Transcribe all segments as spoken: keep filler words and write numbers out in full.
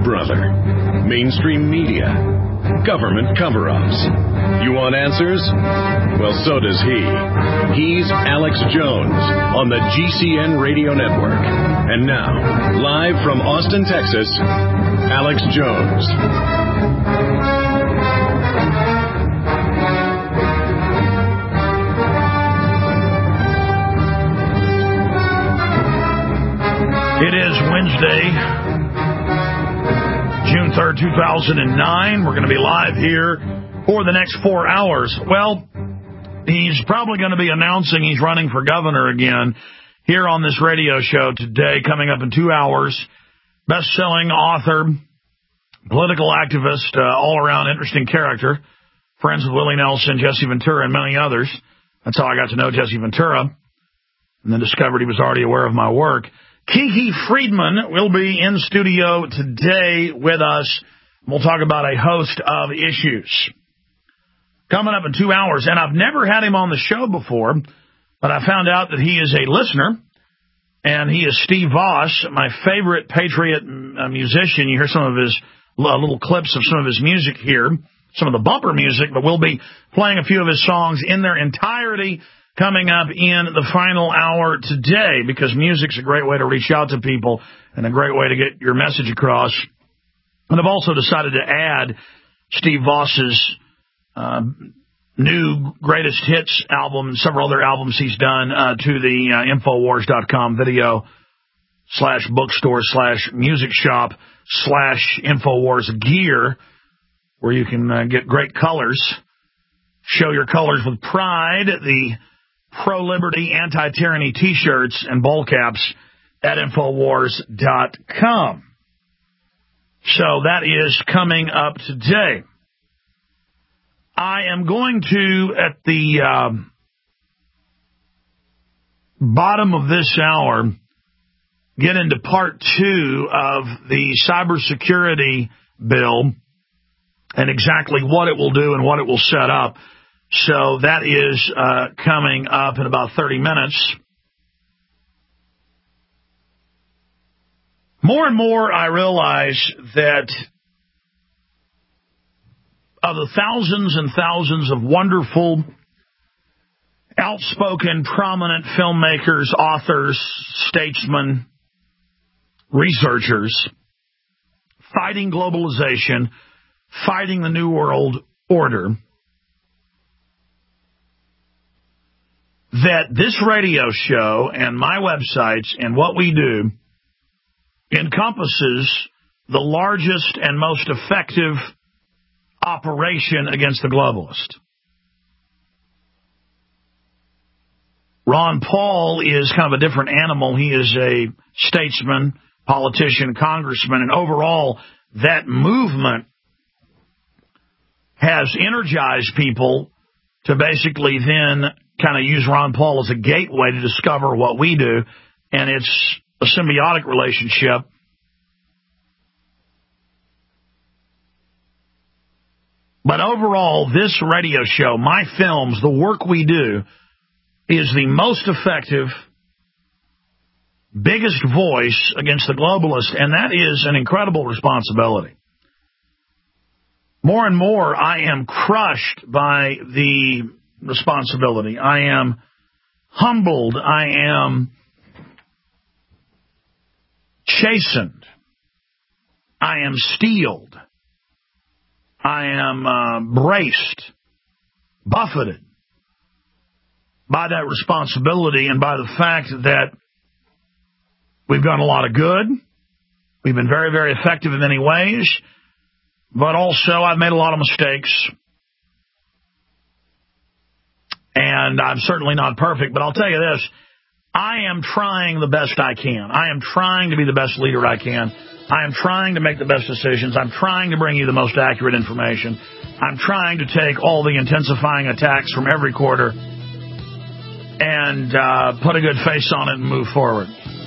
Big Brother, mainstream media, government cover-ups. You want answers? Well, so does he. He's Alex Jones on the G C N Radio Network. And now, live from Austin, Texas, Alex Jones. It is Wednesday, June third, two thousand nine. We're going to be live here for the next four hours. Well, he's probably going to be announcing he's running for governor again here on this radio show today, coming up in two hours. Best-selling author, political activist, uh, all-around interesting character, friends with Willie Nelson, Jesse Ventura, and many others. That's how I got to know Jesse Ventura, and then discovered he was already aware of my work. Kiki Friedman will be in studio today with us. We'll talk about a host of issues coming up in two hours. And I've never had him on the show before, but I found out that he is a listener, and he is Steve Voss, my favorite Patriot musician. You hear some of his uh, little clips of some of his music here, some of the bumper music, but we'll be playing a few of his songs in their entirety coming up in the final hour today, because music's a great way to reach out to people and a great way to get your message across. And I've also decided to add Steve Voss's uh, new Greatest Hits album and several other albums he's done uh, to the uh, Infowars dot com video slash bookstore slash music shop slash Infowars gear, where you can uh, get great colors, show your colors with pride, the pro-liberty, anti-tyranny T-shirts and ball caps at Infowars dot com. So that is coming up today. I am going to, at the um, bottom of this hour, get into part two of the cybersecurity bill and exactly what it will do and what it will set up. So that is uh, coming up in about thirty minutes. More and more I realize that of the thousands and thousands of wonderful, outspoken, prominent filmmakers, authors, statesmen, researchers fighting globalization, fighting the New World Order, that this radio show and my websites and what we do encompasses the largest and most effective operation against the globalist. Ron Paul is kind of a different animal. He is a statesman, politician, congressman, and overall that movement has energized people to basically then kind of use Ron Paul as a gateway to discover what we do, and it's a symbiotic relationship. But overall, this radio show, my films, the work we do, is the most effective, biggest voice against the globalist, and that is an incredible responsibility. More and more, I am crushed by the responsibility. I am humbled. I am chastened. I am steeled. I am uh, braced, buffeted by that responsibility and by the fact that we've done a lot of good. We've been very, very effective in many ways, but also I've made a lot of mistakes. And I'm certainly not perfect, but I'll tell you this, I am trying the best I can. I am trying to be the best leader I can. I am trying to make the best decisions. I'm trying to bring you the most accurate information. I'm trying to take all the intensifying attacks from every quarter and uh, put a good face on it and move forward.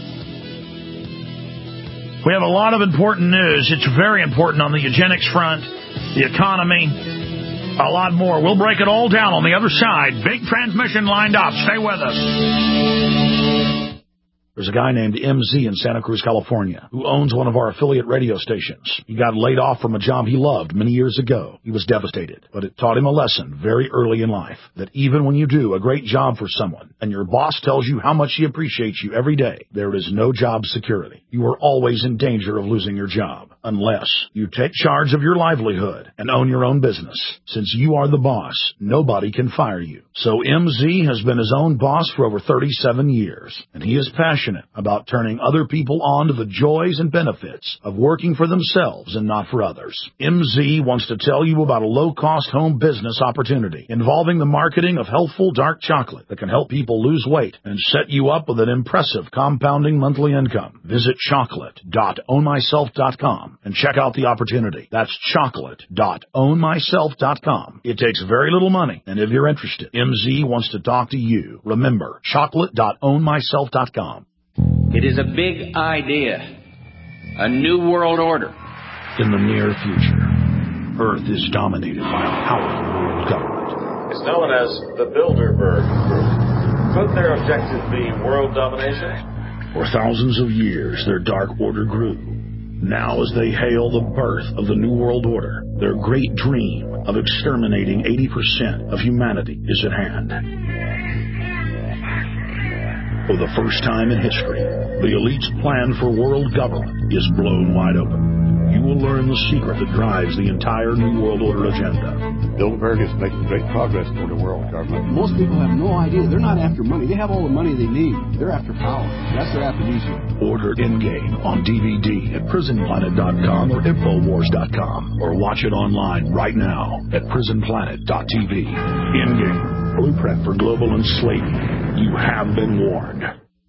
We have a lot of important news. It's very important on the eugenics front, the economy, a lot more. We'll break it all down on the other side. Big transmission lined up. Stay with us. There's a guy named M Z in Santa Cruz, California, who owns one of our affiliate radio stations. He got laid off from a job he loved many years ago. He was devastated, but it taught him a lesson very early in life, that even when you do a great job for someone and your boss tells you how much he appreciates you every day, there is no job security. You are always in danger of losing your job unless you take charge of your livelihood and own your own business. Since you are the boss, nobody can fire you. So M Z has been his own boss for over thirty-seven years, and he is passionate about turning other people on to the joys and benefits of working for themselves and not for others. M Z wants to tell you about a low-cost home business opportunity involving the marketing of healthful dark chocolate that can help people lose weight and set you up with an impressive compounding monthly income. Visit chocolate dot own myself dot com and check out the opportunity. That's chocolate dot own myself dot com. It takes very little money, and if you're interested, M Z wants to talk to you. Remember, chocolate dot own myself dot com. It is a big idea, a new world order. In the near future, Earth is dominated by a powerful world government. It's known as the Bilderberg Group. Could their objective be world domination? For thousands of years, their dark order grew. Now, as they hail the birth of the New World Order, their great dream of exterminating eighty percent of humanity is at hand. For the first time in history, the elite's plan for world government is blown wide open. You will learn the secret that drives the entire New World Order agenda. Bilderberg is making great progress toward a world government. Most people have no idea. They're not after money. They have all the money they need. They're after power. That's their aphrodisiac. Order Endgame on D V D at prison planet dot com or infowars dot com, or watch it online right now at prison planet dot t v. Endgame, blueprint for global enslavement. You have been warned.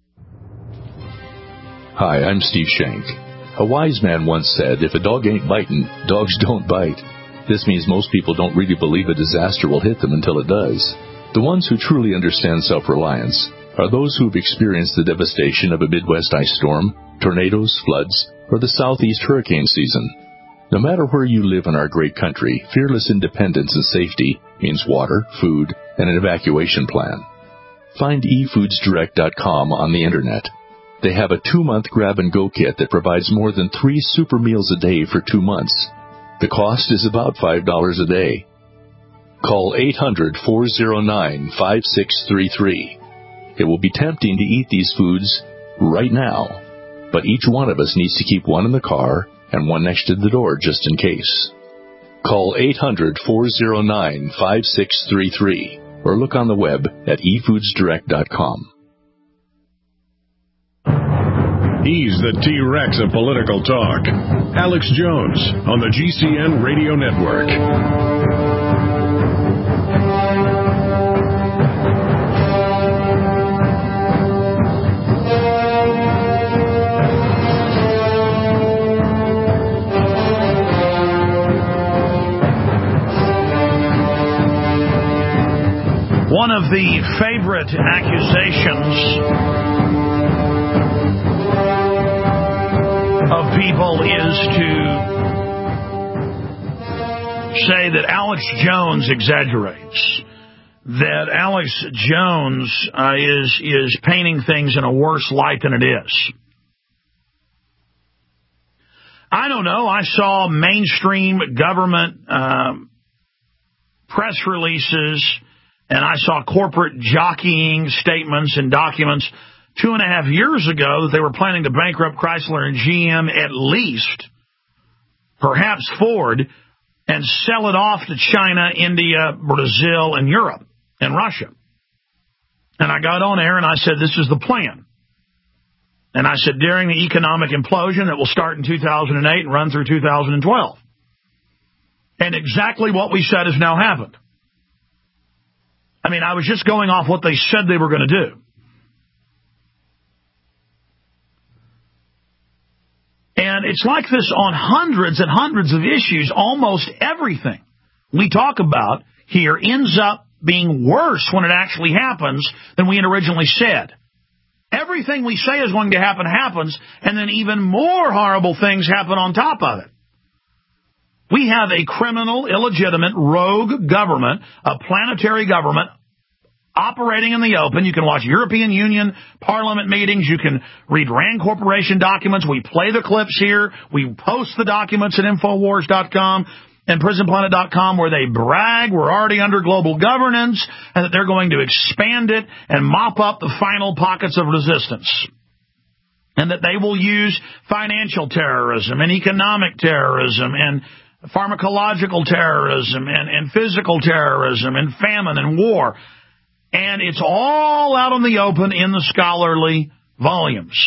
Hi, I'm Steve Shank. A wise man once said, if a dog ain't biting, dogs don't bite. This means most people don't really believe a disaster will hit them until it does. The ones who truly understand self-reliance are those who've experienced the devastation of a Midwest ice storm, tornadoes, floods, or the Southeast hurricane season. No matter where you live in our great country, fearless independence and safety means water, food, and an evacuation plan. Find e foods direct dot com on the Internet. They have a two-month grab-and-go kit that provides more than three super meals a day for two months. The cost is about five dollars a day. Call eight hundred, four oh nine, five six three three. It will be tempting to eat these foods right now, but each one of us needs to keep one in the car and one next to the door just in case. Call eight hundred, four oh nine, five six three three or look on the web at e foods direct dot com. He's the T-Rex of political talk. Alex Jones on the G C N Radio Network. One of the favorite accusations of people is to say that Alex Jones exaggerates, that Alex Jones uh, is is painting things in a worse light than it is. I don't know. I saw mainstream government uh, press releases, and I saw corporate jockeying statements and documents two and a half years ago that they were planning to bankrupt Chrysler and G M at least, perhaps Ford, and sell it off to China, India, Brazil, and Europe, and Russia. And I got on air and I said, this is the plan. And I said, during the economic implosion that will start in two thousand eight and run through two thousand twelve. And exactly what we said has now happened. I mean, I was just going off what they said they were going to do. And it's like this on hundreds and hundreds of issues. Almost everything we talk about here ends up being worse when it actually happens than we had originally said. Everything we say is going to happen happens, and then even more horrible things happen on top of it. We have a criminal, illegitimate, rogue government, a planetary government operating in the open. You can watch European Union Parliament meetings. You can read RAND Corporation documents. We play the clips here. We post the documents at Infowars dot com and Prison Planet dot com, where they brag we're already under global governance and that they're going to expand it and mop up the final pockets of resistance. And that they will use financial terrorism and economic terrorism and pharmacological terrorism and, and physical terrorism and famine and war. And it's all out in the open in the scholarly volumes.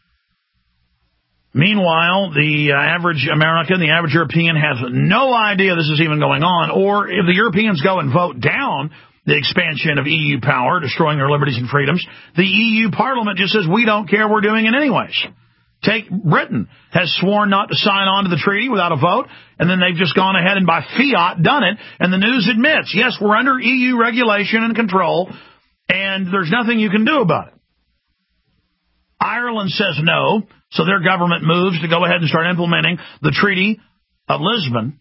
Meanwhile, the uh, average American, the average European has no idea this is even going on. Or if the Europeans go and vote down the expansion of E U power, destroying their liberties and freedoms, the E U Parliament just says, we don't care, we're doing it anyways. Take Britain has sworn not to sign on to the treaty without a vote, and then they've just gone ahead and by fiat done it, and the news admits, yes, we're under E U regulation and control, and there's nothing you can do about it. Ireland says no, so their government moves to go ahead and start implementing the Treaty of Lisbon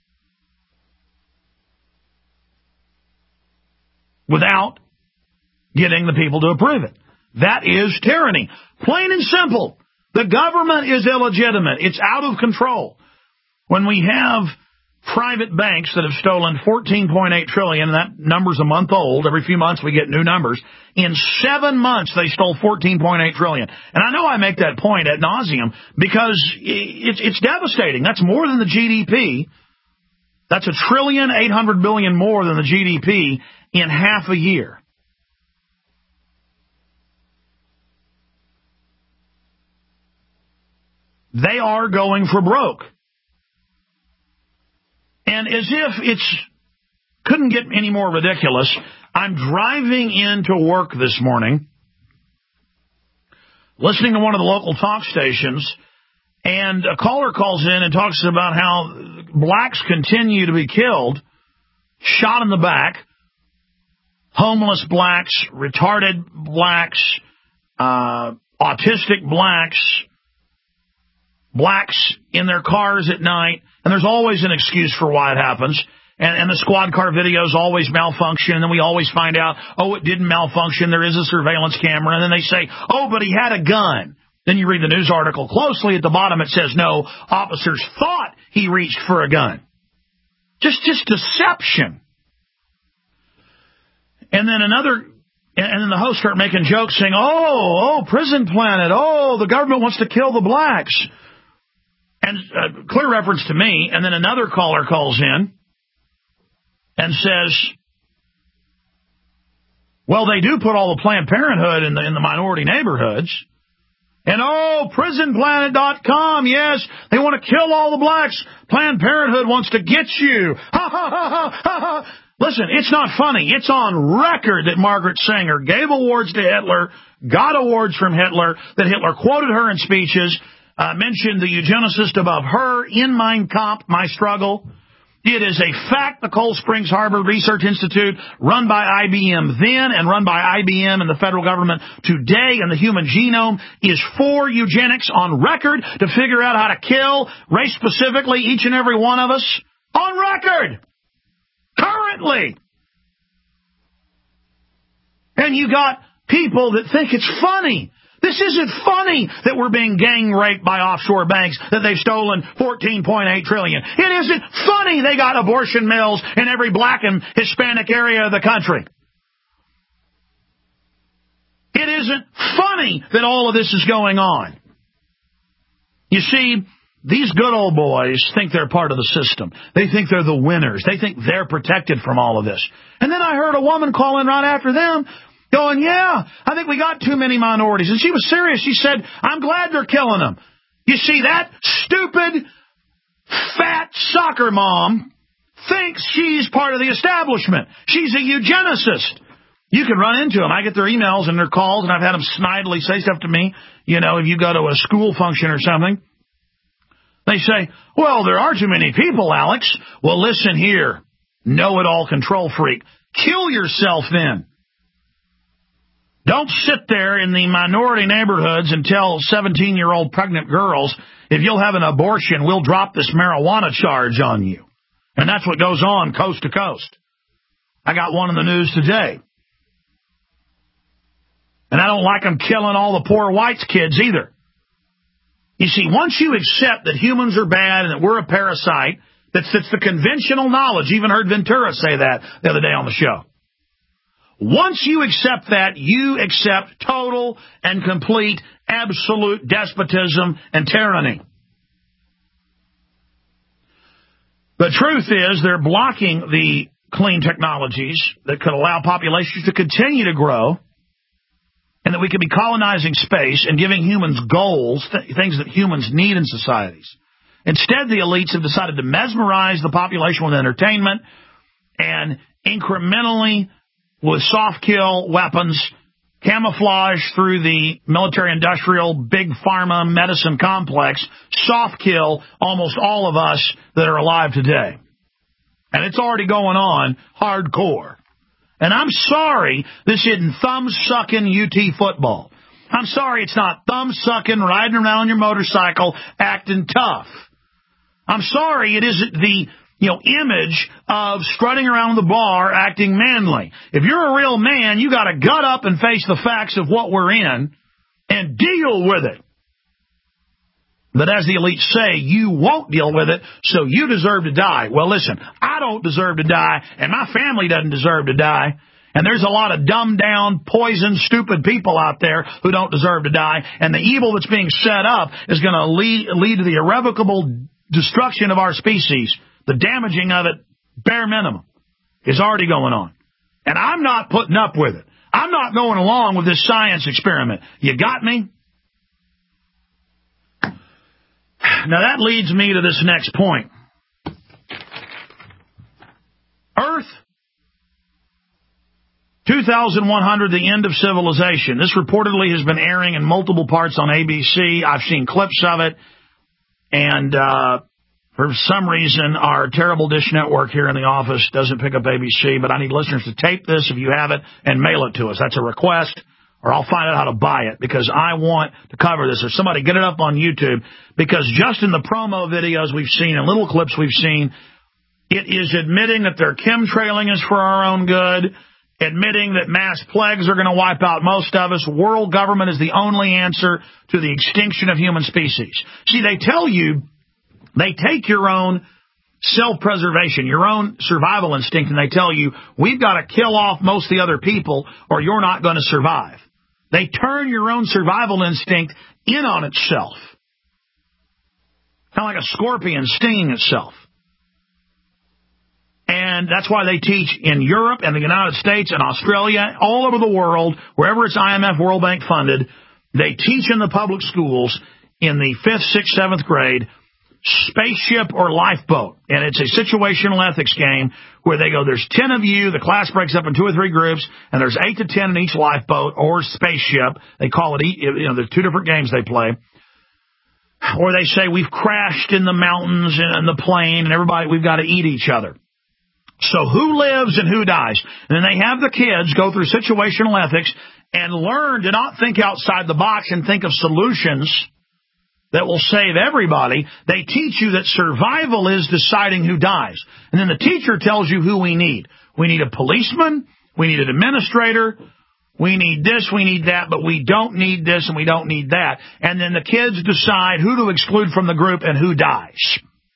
without getting the people to approve it. That is tyranny. Plain and simple. The government is illegitimate. It's out of control. When we have private banks that have stolen fourteen point eight trillion dollars, and that number's a month old. Every few months we get new numbers. In seven months they stole fourteen point eight trillion dollars. And I know I make that point ad nauseum because it's, it's devastating. That's more than the G D P. That's a trillion, eight hundred billion more than the G D P in half a year. They are going for broke. And as if it's couldn't get any more ridiculous, I'm driving into work this morning, listening to one of the local talk stations, and a caller calls in and talks about how blacks continue to be killed, shot in the back, homeless blacks, retarded blacks, uh, autistic blacks, blacks in their cars at night, and there's always an excuse for why it happens. And, and the squad car videos always malfunction, and then we always find out, oh, it didn't malfunction, there is a surveillance camera, and then they say, oh, but he had a gun. Then you read the news article closely, at the bottom it says, no, officers thought he reached for a gun. Just, just deception. And then another, and then the hosts start making jokes saying, oh, oh, Prison Planet, oh, the government wants to kill the blacks. And uh, clear reference to me, and then another caller calls in and says, well, they do put all the Planned Parenthood in the, in the minority neighborhoods. And, oh, Prison Planet dot com, yes, they want to kill all the blacks. Planned Parenthood wants to get you. Ha, ha, ha, ha, ha, ha. Listen, it's not funny. It's on record that Margaret Sanger gave awards to Hitler, got awards from Hitler, that Hitler quoted her in speeches, uh, mentioned the eugenicist above her in Mein Kampf, My Struggle. It is a fact. The Cold Springs Harbor Research Institute, run by I B M then and run by I B M and the federal government today, and the human genome is for eugenics, on record, to figure out how to kill race-specifically each and every one of us. On record! Currently! And you got people that think it's funny. This isn't funny that we're being gang raped by offshore banks, that they've stolen fourteen point eight trillion dollars. It isn't funny they got abortion mills in every black and Hispanic area of the country. It isn't funny that all of this is going on. You see, these good old boys think they're part of the system. They think they're the winners. They think they're protected from all of this. And then I heard a woman call in right after them, going, yeah, I think we got too many minorities. And she was serious. She said, I'm glad they're killing them. You see, that stupid, fat soccer mom thinks she's part of the establishment. She's a eugenicist. You can run into them. I get their emails and their calls, and I've had them snidely say stuff to me. You know, if you go to a school function or something, they say, well, there are too many people, Alex. Well, listen here, know-it-all control freak. Kill yourself then. Don't sit there in the minority neighborhoods and tell seventeen-year-old pregnant girls, if you'll have an abortion, we'll drop this marijuana charge on you. And that's what goes on coast to coast. I got one in the news today. And I don't like them killing all the poor whites kids either. You see, once you accept that humans are bad and that we're a parasite, that's, that's the conventional knowledge. Even heard Ventura say that the other day on the show. Once you accept that, you accept total and complete, absolute despotism and tyranny. The truth is they're blocking the clean technologies that could allow populations to continue to grow, and that we could be colonizing space and giving humans goals, th- things that humans need in societies. Instead, the elites have decided to mesmerize the population with entertainment and incrementally, with soft kill weapons, camouflage through the military-industrial, big pharma medicine complex, soft kill almost all of us that are alive today. And it's already going on hardcore. And I'm sorry this isn't thumb-sucking U T football. I'm sorry it's not thumb-sucking, riding around on your motorcycle, acting tough. I'm sorry it isn't the, you know, image of strutting around the bar, acting manly. If you're a real man, you got to gut up and face the facts of what we're in and deal with it. But as the elites say, you won't deal with it, so you deserve to die. Well, listen, I don't deserve to die, and my family doesn't deserve to die. And there's a lot of dumbed-down, poisoned, stupid people out there who don't deserve to die. And the evil that's being set up is going to lead, lead to the irrevocable destruction of our species. The damaging of it, bare minimum, is already going on. And I'm not putting up with it. I'm not going along with this science experiment. You got me? Now, that leads me to this next point. Earth, two thousand one hundred, the end of civilization. This reportedly has been airing in multiple parts on A B C. I've seen clips of it. And uh, for some reason, our terrible dish network here in the office doesn't pick up A B C. But I need listeners to tape this if you have it and mail it to us. That's a request. Or I'll find out how to buy it, because I want to cover this. Or somebody get it up on YouTube, because just in the promo videos we've seen and little clips we've seen, it is admitting that their chemtrailing is for our own good, admitting that mass plagues are going to wipe out most of us. World government is the only answer to the extinction of human species. See, they tell you, they take your own self-preservation, your own survival instinct, and they tell you, we've got to kill off most of the other people or you're not going to survive. They turn your own survival instinct in on itself. Kind of like a scorpion stinging itself. And that's why they teach in Europe and the United States and Australia, all over the world, wherever it's I M F, World Bank funded, they teach in the public schools in the fifth, sixth, seventh grade, spaceship or lifeboat. And it's a situational ethics game where they go, there's ten of you, the class breaks up in two or three groups, and there's eight to ten in each lifeboat or spaceship. They call it, you know, there's two different games they play. Or they say, we've crashed in the mountains and the plane, and everybody, we've got to eat each other. So who lives and who dies? And then they have the kids go through situational ethics and learn to not think outside the box and think of solutions that will save everybody. They teach you that survival is deciding who dies. And then the teacher tells you who we need. We need a policeman. We need an administrator. We need this, we need that, but we don't need this and we don't need that. And then the kids decide who to exclude from the group and who dies.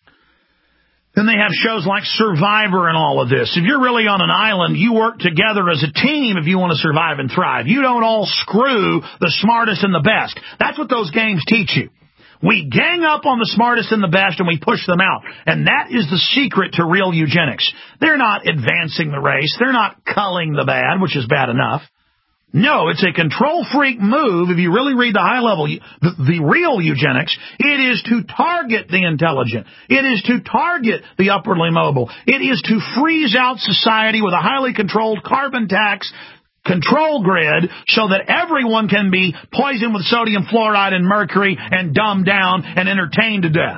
Then they have shows like Survivor and all of this. If you're really on an island, you work together as a team if you want to survive and thrive. You don't all screw the smartest and the best. That's what those games teach you. We gang up on the smartest and the best and we push them out. And that is the secret to real eugenics. They're not advancing the race. They're not culling the bad, which is bad enough. No, it's a control freak move. If you really read the high level, the, the real eugenics, it is to target the intelligent. It is to target the upwardly mobile. It is to freeze out society with a highly controlled carbon tax control grid so that everyone can be poisoned with sodium fluoride and mercury and dumbed down and entertained to death.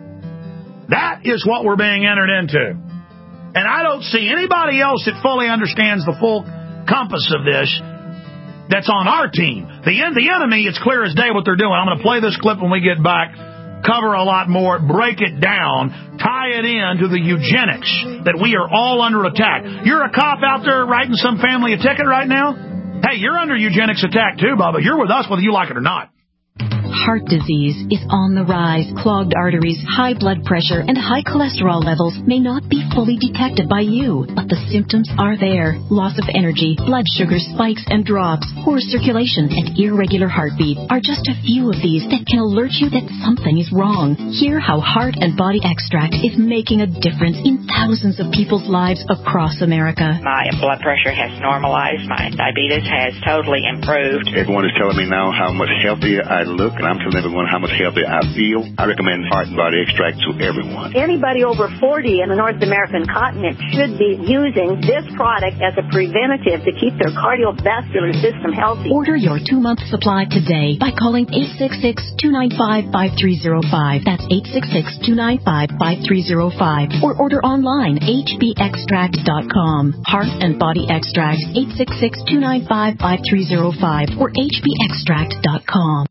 That is what we're being entered into. And I don't see anybody else that fully understands the full compass of this that's on our team. The, the enemy, it's clear as day what they're doing. I'm going to play this clip when we get back, cover a lot more, break it down, tie it in to the eugenics that we are all under attack. You're a cop out there writing some family a ticket right now? Hey, you're under eugenics attack too, Bubba. You're with us whether you like it or not. Heart disease is on the rise. Clogged arteries, high blood pressure, and high cholesterol levels may not be fully detected by you, but the symptoms are there. Loss of energy, blood sugar spikes and drops, poor circulation, and irregular heartbeat are just a few of these that can alert you that something is wrong. Hear how Heart and Body Extract is making a difference in thousands of people's lives across America. My blood pressure has normalized. My diabetes has totally improved. Everyone is telling me now how much healthier I look, and I'm telling everyone how much healthier I feel. I recommend Heart and Body Extract to everyone. Anybody over forty in the North American continent should be using this product as a preventative to keep their cardiovascular system healthy. Order your two-month supply today by calling eight six six, two nine five, five three zero five. That's eight six six, two nine five, five three zero five. Or order online, h b extract dot com. Heart and Body Extract, eight six six, two nine five, five three zero five or h b extract dot com.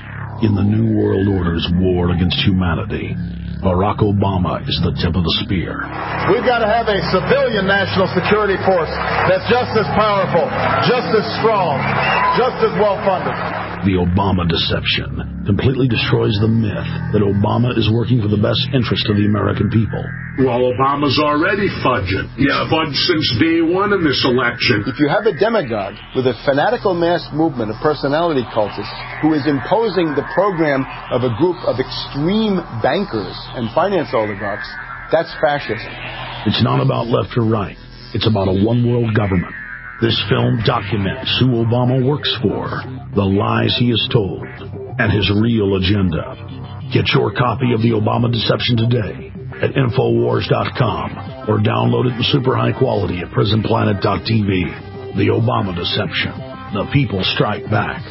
In the New World Order's war against humanity, Barack Obama is the tip of the spear. We've got to have a civilian national security force that's just as powerful, just as strong, just as well-funded. The Obama deception completely destroys the myth that Obama is working for the best interest of the American people. Well, Obama's already fudging. He's yeah. fudged since day one in this election. If you have a demagogue with a fanatical mass movement of personality cultists who is imposing the program of a group of extreme bankers and finance oligarchs, that's fascism. It's not about left or right. It's about a one-world government. This film documents who Obama works for, the lies he has told, and his real agenda. Get your copy of The Obama Deception today at Infowars dot com or download it in super high quality at Prison Planet dot t v. The Obama Deception. The people strike back.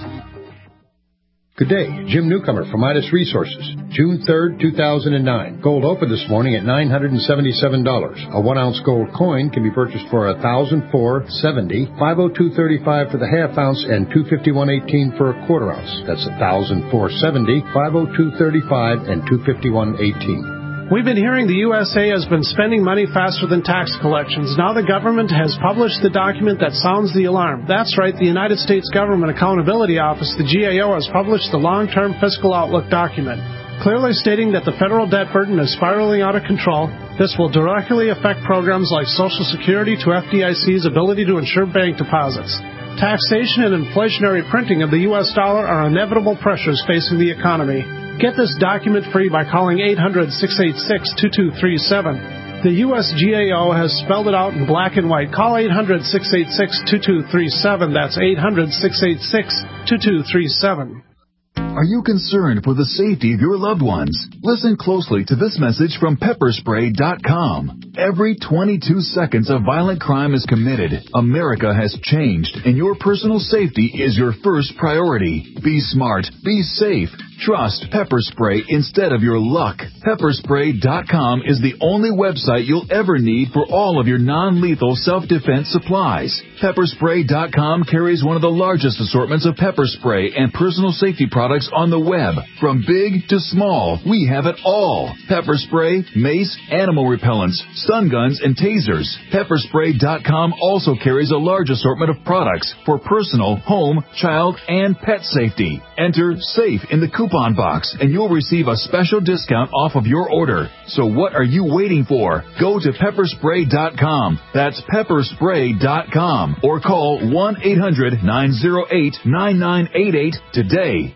Good day. Jim Newcomer from Midas Resources. June third, two thousand nine. Gold opened this morning at nine hundred seventy-seven dollars. A one-ounce gold coin can be purchased for one thousand four dollars and seventy cents, five oh two thirty-five for the half ounce, and two fifty-one eighteen for a quarter ounce. That's one thousand four dollars and seventy cents, five oh two thirty-five, and two fifty-one eighteen. We've been hearing the U S A has been spending money faster than tax collections. Now the government has published the document that sounds the alarm. That's right, the United States Government Accountability Office, the G A O, has published the Long-Term Fiscal Outlook document, clearly stating that the federal debt burden is spiraling out of control. This will directly affect programs like Social Security to F D I C's ability to insure bank deposits. Taxation and inflationary printing of the U S dollar are inevitable pressures facing the economy. Get this document free by calling eight hundred, six eight six, two two three seven. The U S G A O has spelled it out in black and white. Call eight hundred, six eight six, two two three seven. That's eight hundred, six eight six, two two three seven. Are you concerned for the safety of your loved ones? Listen closely to this message from pepper spray dot com. Every twenty-two seconds a violent crime is committed. America has changed, and your personal safety is your first priority. Be smart. Be safe. Trust Pepper Spray instead of your luck. pepper spray dot com is the only website you'll ever need for all of your non-lethal self-defense supplies. pepper spray dot com carries one of the largest assortments of pepper spray and personal safety products on the web. From big to small, we have it all. Pepper spray, mace, animal repellents, stun guns, and tasers. pepper spray dot com also carries a large assortment of products for personal, home, child, and pet safety. Enter SAFE in the coupon box, and you'll receive a special discount off of your order. So what are you waiting for? Go to pepper spray dot com. That's pepper spray dot com. Or call one eight hundred, nine oh eight, nine nine eight eight today.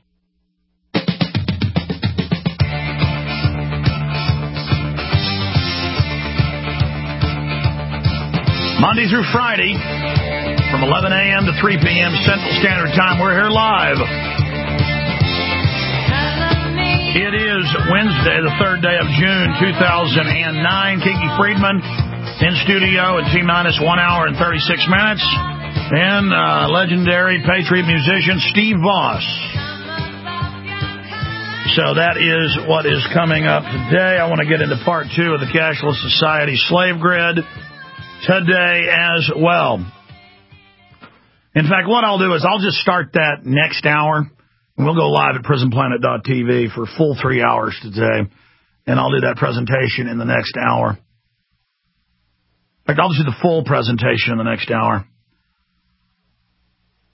Monday through Friday, from eleven a.m. to three p.m. Central Standard Time, we're here live. It is Wednesday, the third day of June, two thousand nine. Kiki Friedman in studio at T-minus one hour and thirty-six minutes. And uh, legendary Patriot musician Steve Voss. So that is what is coming up today. I want to get into part two of the Cashless Society Slave Grid today as well. In fact, what I'll do is I'll just start that next hour. And we'll go live at prison planet dot t v for a full three hours today. And I'll do that presentation in the next hour. In fact, I'll just do the full presentation in the next hour.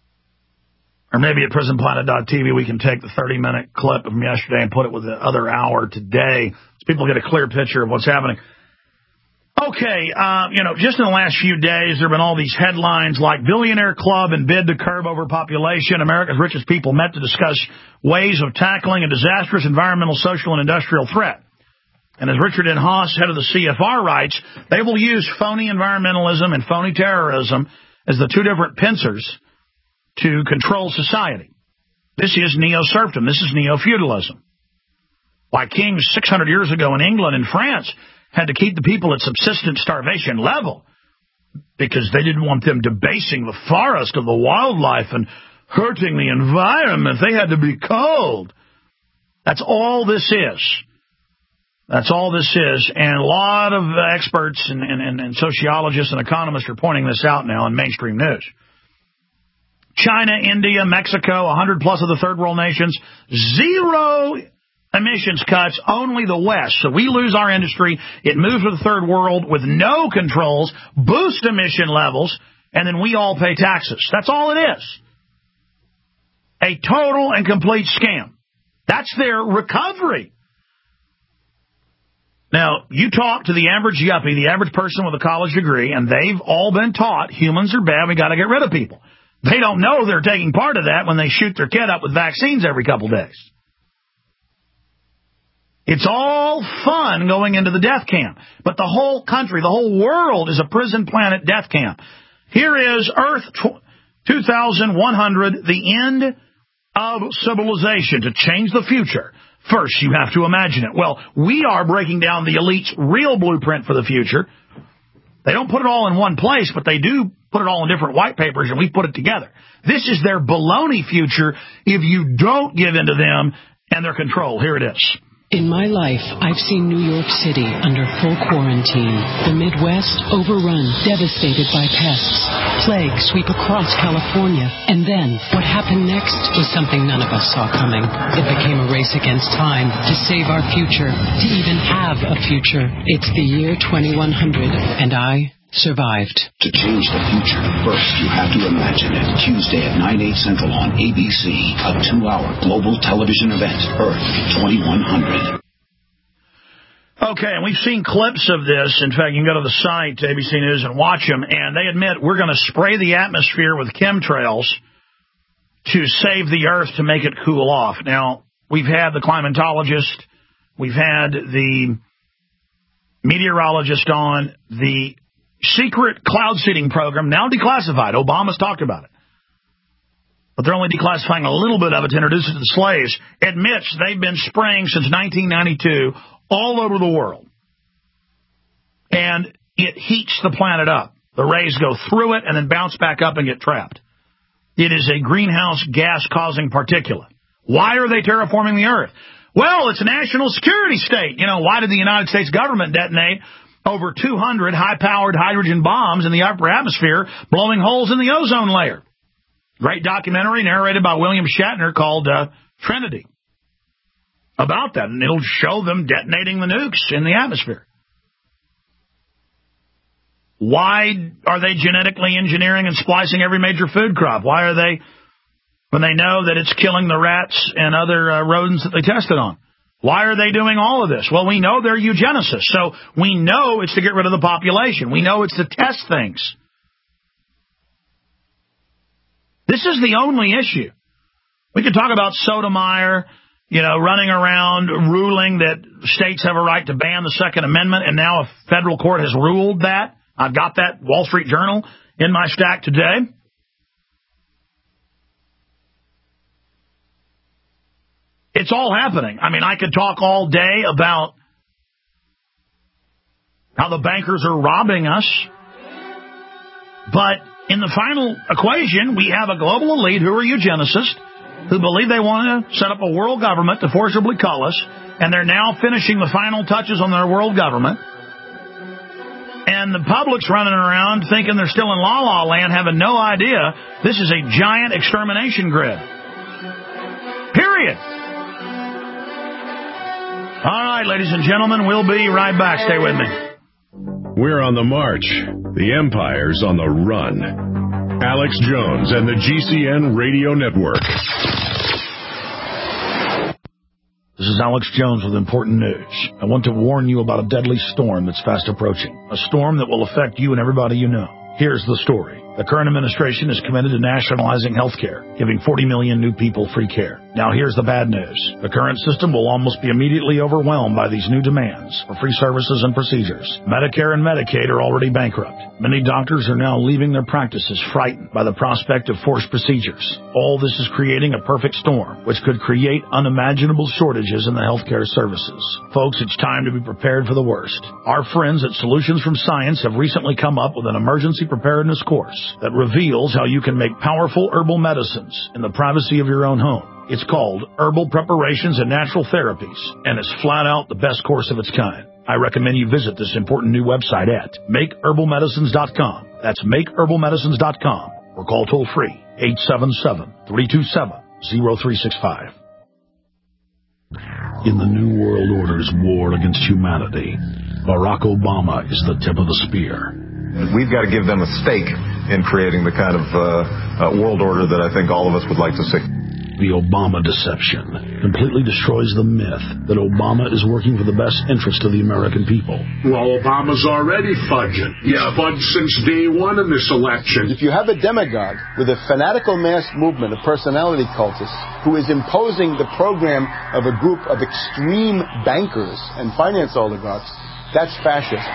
Or maybe at prison planet dot t v we can take the thirty-minute clip from yesterday and put it with the other hour today so people get a clear picture of what's happening. Okay, uh, you know, just in the last few days, there have been all these headlines like Billionaire Club and bid to curb overpopulation. America's richest people met to discuss ways of tackling a disastrous environmental, social, and industrial threat. And as Richard N. Haas, head of the C F R, writes, they will use phony environmentalism and phony terrorism as the two different pincers to control society. This is neo-serfdom. This is neo-feudalism. Why kings six hundred years ago in England and France had to keep the people at subsistence starvation level because they didn't want them debasing the forest of the wildlife and hurting the environment. They had to be cold. That's all this is. That's all this is. And a lot of experts and, and, and sociologists and economists are pointing this out now in mainstream news. China, India, Mexico, one hundred plus of the third world nations, zero emissions cuts, only the West. So we lose our industry. It moves to the third world with no controls, boost emission levels, and then we all pay taxes. That's all it is. A total and complete scam. That's their recovery. Now, you talk to the average yuppie, the average person with a college degree, and they've all been taught humans are bad, we got to get rid of people. They don't know they're taking part of that when they shoot their kid up with vaccines every couple days. It's all fun going into the death camp. But the whole country, the whole world is a prison planet death camp. Here is Earth two thousand one hundred, the end of civilization to change the future. First, you have to imagine it. Well, we are breaking down the elite's real blueprint for the future. They don't put it all in one place, but they do put it all in different white papers, and we put it together. This is their baloney future if you don't give in to them and their control. Here it is. In my life, I've seen New York City under full quarantine, the Midwest overrun, devastated by pests, plague sweep across California, and then what happened next was something none of us saw coming. It became a race against time to save our future, to even have a future. It's the year twenty-one hundred, and I survived. To change the future, first you have to imagine it. Tuesday at nine, eight Central on A B C, a two-hour global television event, Earth twenty-one hundred. Okay, and we've seen clips of this. In fact, you can go to the site, A B C News, and watch them, and they admit we're going to spray the atmosphere with chemtrails to save the Earth to make it cool off. Now, we've had the climatologist, we've had the meteorologist on, the secret cloud seeding program, now declassified. Obama's talked about it. But they're only declassifying a little bit of it to introduce it to the slaves. Admits they've been spraying since nineteen ninety-two all over the world. And it heats the planet up. The rays go through it and then bounce back up and get trapped. It is a greenhouse gas-causing particulate. Why are they terraforming the Earth? Well, it's a national security state. You know, why did the United States government detonate over two hundred high-powered hydrogen bombs in the upper atmosphere, blowing holes in the ozone layer? Great documentary narrated by William Shatner called uh, Trinity about that, and it'll show them detonating the nukes in the atmosphere. Why are they genetically engineering and splicing every major food crop? Why are they, when they know that it's killing the rats and other uh, rodents that they tested on? Why are they doing all of this? Well, we know they're eugenicists, so we know it's to get rid of the population. We know it's to test things. This is the only issue. We could talk about Sotomayor, you know, running around ruling that states have a right to ban the Second Amendment, and now a federal court has ruled that. I've got that Wall Street Journal in my stack today. It's all happening. I mean, I could talk all day about how the bankers are robbing us. But in the final equation, we have a global elite who are eugenicists, who believe they want to set up a world government to forcibly cull us, and they're now finishing the final touches on their world government. And the public's running around thinking they're still in la-la land, having no idea this is a giant extermination grid. Period. All right, ladies and gentlemen, we'll be right back. Stay with me. We're on the march. The empire's on the run. Alex Jones and the G C N Radio Network. This is Alex Jones with important news. I want to warn you about a deadly storm that's fast approaching. A storm that will affect you and everybody you know. Here's the story. The current administration is committed to nationalizing health care, giving forty million new people free care. Now here's the bad news. The current system will almost be immediately overwhelmed by these new demands for free services and procedures. Medicare and Medicaid are already bankrupt. Many doctors are now leaving their practices frightened by the prospect of forced procedures. All this is creating a perfect storm, which could create unimaginable shortages in the healthcare services. Folks, it's time to be prepared for the worst. Our friends at Solutions from Science have recently come up with an emergency preparedness course that reveals how you can make powerful herbal medicines in the privacy of your own home. It's called Herbal Preparations and Natural Therapies, and it's flat out the best course of its kind. I recommend you visit this important new website at make herbal medicines dot com. That's make herbal medicines dot com, or call toll-free eight seven seven, three two seven, zero three six five. In the New World Order's war against humanity, Barack Obama is the tip of the spear. We've got to give them a stake in creating the kind of uh, uh, world order that I think all of us would like to see. The Obama deception completely destroys the myth that Obama is working for the best interest of the American people. Well, Obama's already fudging. Yeah, fudged since day one in this election. If you have a demagogue with a fanatical mass movement of personality cultists who is imposing the program of a group of extreme bankers and finance oligarchs, that's fascism.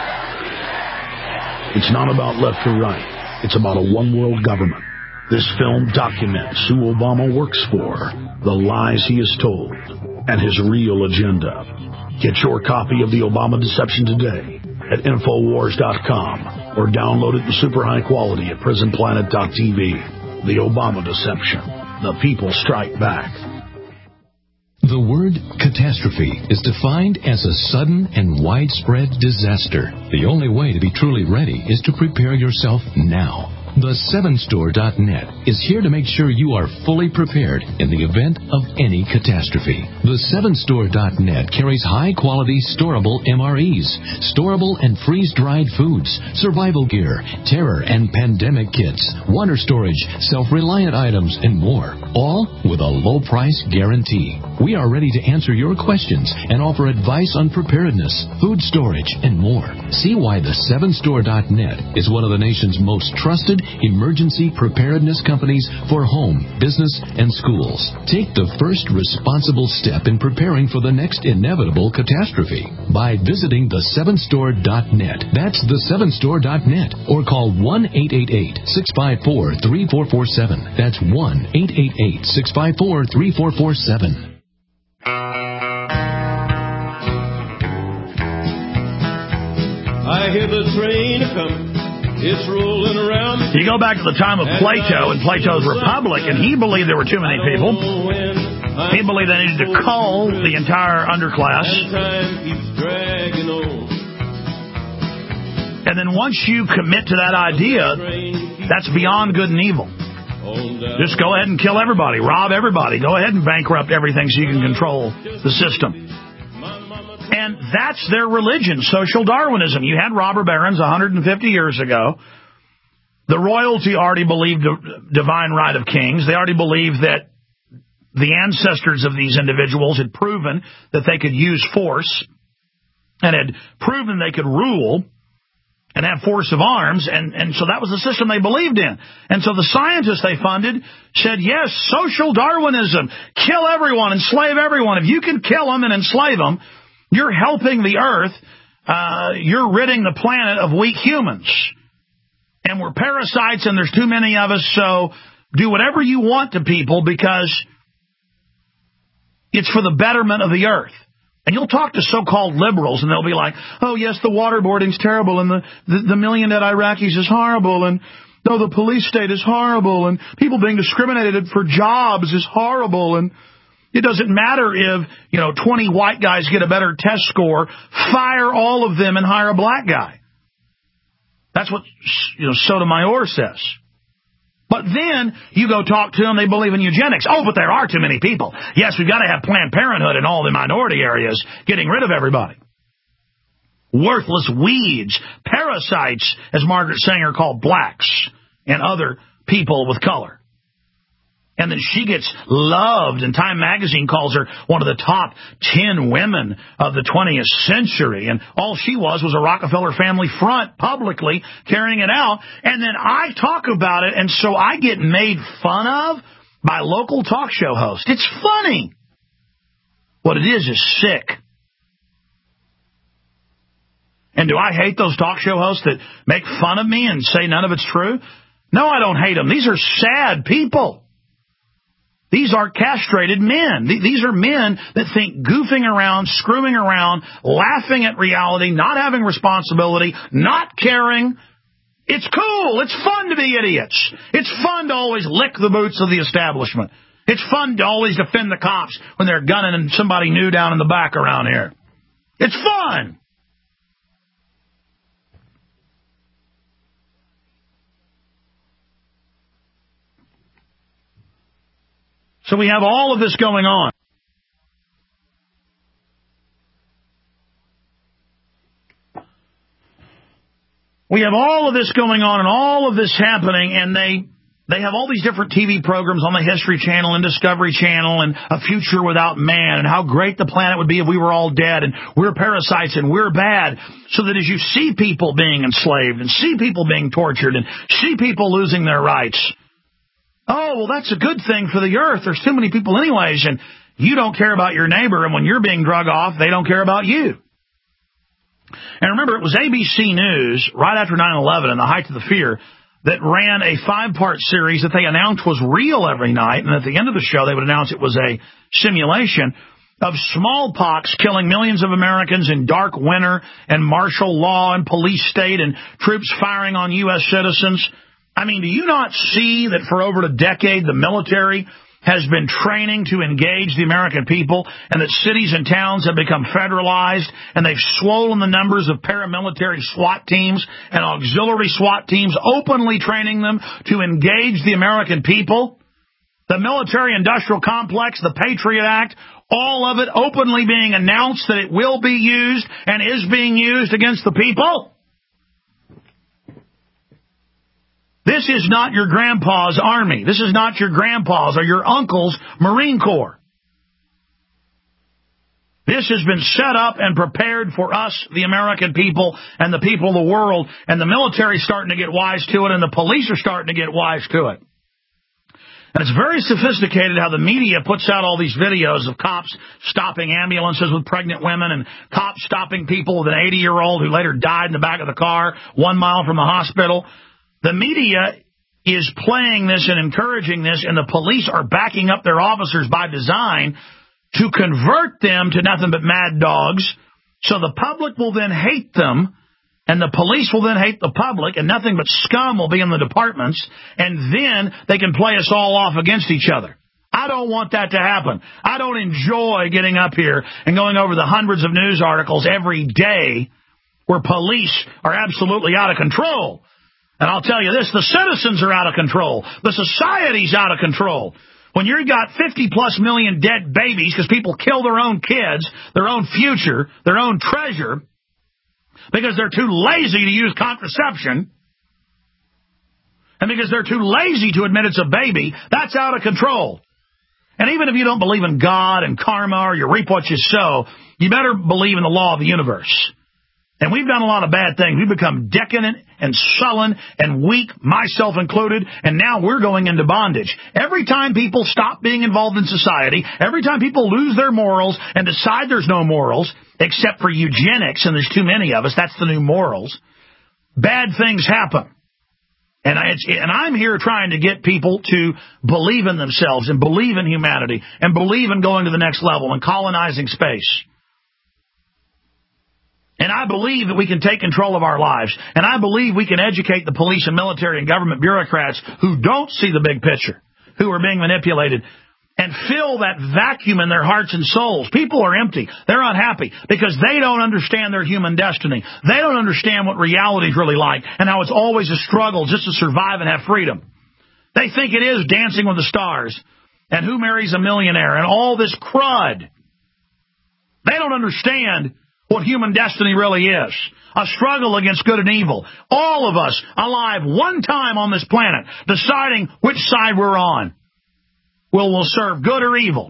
It's not about left or right. It's about a one-world government. This film documents who Obama works for, the lies he has told, and his real agenda. Get your copy of The Obama Deception today at Infowars dot com or download it in super high quality at Prison Planet dot T V. The Obama Deception. The people strike back. The word catastrophe is defined as a sudden and widespread disaster. The only way to be truly ready is to prepare yourself now. The seven store dot net is here to make sure you are fully prepared in the event of any catastrophe. The seven store dot net carries high-quality storable M R Es, storable and freeze-dried foods, survival gear, terror and pandemic kits, water storage, self-reliant items, and more, all with a low-price guarantee. We are ready to answer your questions and offer advice on preparedness, food storage, and more. See why the seven store dot net is one of the nation's most trusted emergency preparedness companies for home, business, and schools. Take the first responsible step in preparing for the next inevitable catastrophe by visiting the seven store dot net. That's the seven store dot net, or call one eight eight eight, six five four, three four four seven. That's one eight eight eight, six five four, three four four seven. I hear the train coming. It's rolling around. You go back to the time of Plato and Plato's Republic, and he believed there were too many people. He believed they needed to cull the entire underclass. And then once you commit to that idea, that's beyond good and evil. Just go ahead and kill everybody, rob everybody. Go ahead and bankrupt everything so you can control the system. And that's their religion, social Darwinism. You had robber barons one hundred fifty years ago. The royalty already believed the divine right of kings. They already believed that the ancestors of these individuals had proven that they could use force and had proven they could rule and have force of arms. And, and so that was the system they believed in. And so the scientists they funded said, yes, social Darwinism, kill everyone, enslave everyone. If you can kill them and enslave them, you're helping the earth. Uh, you're ridding the planet of weak humans. And we're parasites and there's too many of us, so do whatever you want to people because it's for the betterment of the earth. And you'll talk to so-called liberals and they'll be like, oh, yes, the waterboarding's terrible and the, the, the million dead Iraqis is horrible and no, the police state is horrible and people being discriminated for jobs is horrible and it doesn't matter if, you know, twenty white guys get a better test score. Fire all of them and hire a black guy. That's what, you know, Sotomayor says. But then you go talk to them, they believe in eugenics. Oh, but there are too many people. Yes, we've got to have Planned Parenthood in all the minority areas, getting rid of everybody. Worthless weeds, parasites, as Margaret Sanger called blacks. and other people with color. And then she gets loved, and Time Magazine calls her one of the top ten women of the twentieth century. And all she was was a Rockefeller family front publicly carrying it out. And then I talk about it, and so I get made fun of by local talk show hosts. It's funny. What it is is sick. And do I hate those talk show hosts that make fun of me and say none of it's true? No, I don't hate them. These are sad people. These are castrated men. These are men that think goofing around, screwing around, laughing at reality, not having responsibility, not caring. It's cool. It's fun to be idiots. It's fun to always lick the boots of the establishment. It's fun to always defend the cops when they're gunning somebody new down in the back around here. It's fun. So we have all of this going on. We have all of this going on and all of this happening, and they they have all these different T V programs on the History Channel and Discovery Channel and A Future Without Man and how great the planet would be if we were all dead and we're parasites and we're bad, so that as you see people being enslaved and see people being tortured and see people losing their rights, oh, well, that's a good thing for the earth. There's too many people anyways, and you don't care about your neighbor, and when you're being drug off, they don't care about you. And remember, it was A B C News, right after nine eleven and the height of the fear, that ran a five-part series that they announced was real every night, and at the end of the show, they would announce it was a simulation of smallpox killing millions of Americans in dark winter and martial law and police state and troops firing on U S citizens. I mean, do you not see that for over a decade the military has been training to engage the American people, and that cities and towns have become federalized, and they've swollen the numbers of paramilitary SWAT teams and auxiliary SWAT teams, openly training them to engage the American people? The military-industrial complex, the Patriot Act, all of it openly being announced that it will be used and is being used against the people? This is not your grandpa's army. This is not your grandpa's or your uncle's Marine Corps. This has been set up and prepared for us, the American people, and the people of the world, and the military's starting to get wise to it, and the police are starting to get wise to it. And it's very sophisticated how the media puts out all these videos of cops stopping ambulances with pregnant women and cops stopping people with an eighty-year-old who later died in the back of the car one mile from the hospital. The media is playing this and encouraging this, and the police are backing up their officers by design to convert them to nothing but mad dogs, so the public will then hate them, and the police will then hate the public, and nothing but scum will be in the departments, and then they can play us all off against each other. I don't want that to happen. I don't enjoy getting up here and going over the hundreds of news articles every day where police are absolutely out of control. And I'll tell you this, the citizens are out of control. The society's out of control. When you've got fifty-plus million dead babies because people kill their own kids, their own future, their own treasure, because they're too lazy to use contraception, and because they're too lazy to admit it's a baby, that's out of control. And even if you don't believe in God and karma or you reap what you sow, you better believe in the law of the universe. And we've done a lot of bad things. We've become decadent and sullen and weak, myself included, and now we're going into bondage. Every time people stop being involved in society, every time people lose their morals and decide there's no morals, except for eugenics, and there's too many of us, that's the new morals, bad things happen. And, I, it's, and I'm here trying to get people to believe in themselves and believe in humanity and believe in going to the next level and colonizing space. And I believe that we can take control of our lives. And I believe we can educate the police and military and government bureaucrats who don't see the big picture, who are being manipulated, and fill that vacuum in their hearts and souls. People are empty. They're unhappy because they don't understand their human destiny. They don't understand what reality is really like and how it's always a struggle just to survive and have freedom. They think it is Dancing with the Stars and Who Marries a Millionaire and all this crud. They don't understand what human destiny really is. A struggle against good and evil. All of us alive one time on this planet, deciding which side we're on. Will we'll serve good or evil.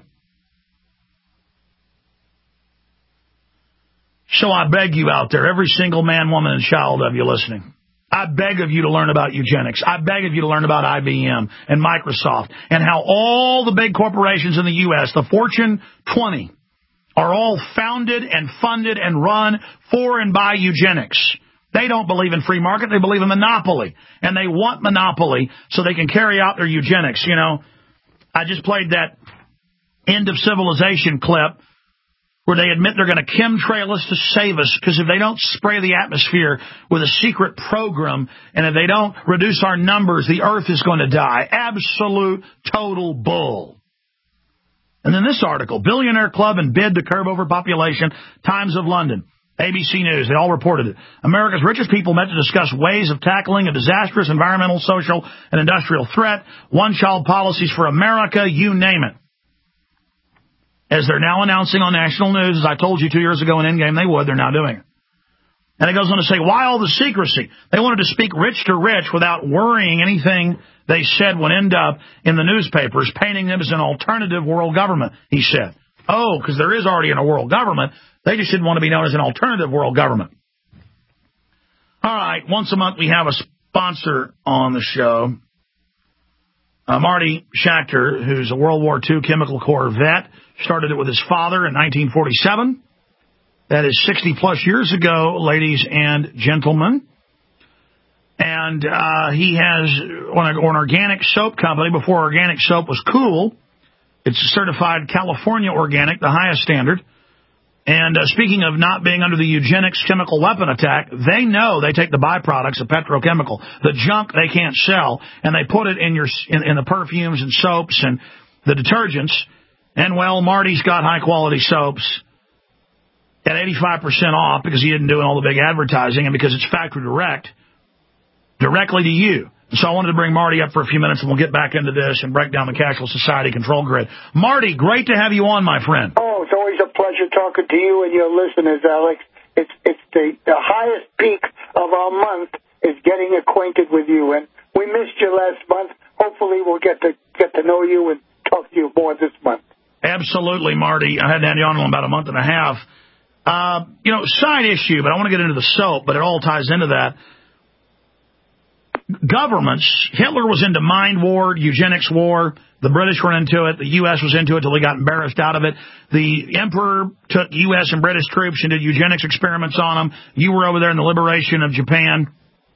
So I beg you out there, every single man, woman, and child of you listening, I beg of you to learn about eugenics. I beg of you to learn about I B M and Microsoft and how all the big corporations in the U S, the Fortune twenty, are all founded and funded and run for and by eugenics. They don't believe in free market. They believe in monopoly. And they want monopoly so they can carry out their eugenics. You know, I just played that End of Civilization clip where they admit they're going to chemtrail us to save us because if they don't spray the atmosphere with a secret program and if they don't reduce our numbers, the earth is going to die. Absolute, total bull. And then this article, Billionaire Club and Bid to Curb Overpopulation, Times of London, A B C News, they all reported it. America's richest people met to discuss ways of tackling a disastrous environmental, social, and industrial threat, one-child policies for America, you name it. As they're now announcing on national news, as I told you two years ago in Endgame they would, they're now doing it. And it goes on to say, why all the secrecy? They wanted to speak rich to rich without worrying anything they said would end up in the newspapers, painting them as an alternative world government, he said. Oh, because there is already a world government. They just didn't want to be known as an alternative world government. All right, once a month we have a sponsor on the show. Uh, Marty Schachter, who's a World War Two Chemical Corps vet, started it with his father in nineteen forty-seven. That is sixty-plus years ago, ladies and gentlemen. And uh, he has on an organic soap company, before organic soap was cool. It's a certified California organic, the highest standard. And uh, speaking of not being under the eugenics chemical weapon attack, they know they take the byproducts of petrochemical, the junk they can't sell, and they put it in your in, in the perfumes and soaps and the detergents. And, well, Marty's got high-quality soaps at eighty-five percent off because he isn't doing all the big advertising and because it's factory direct, directly to you. So I wanted to bring Marty up for a few minutes, and we'll get back into this and break down the cashless society control grid. Marty, great to have you on, my friend. Oh, it's always a pleasure talking to you and your listeners, Alex. It's it's the, the highest peak of our month is getting acquainted with you, and we missed you last month. Hopefully we'll get to get to know you and talk to you more this month. Absolutely, Marty. I hadn't had you on in about a month and a half. Uh, you know, side issue, but I want to get into the soap, but it all ties into that. Governments, Hitler was into mind war, eugenics war. The British were into it. The U S was into it until they got embarrassed out of it. The Emperor took U S and British troops and did eugenics experiments on them. You were over there in the liberation of Japan.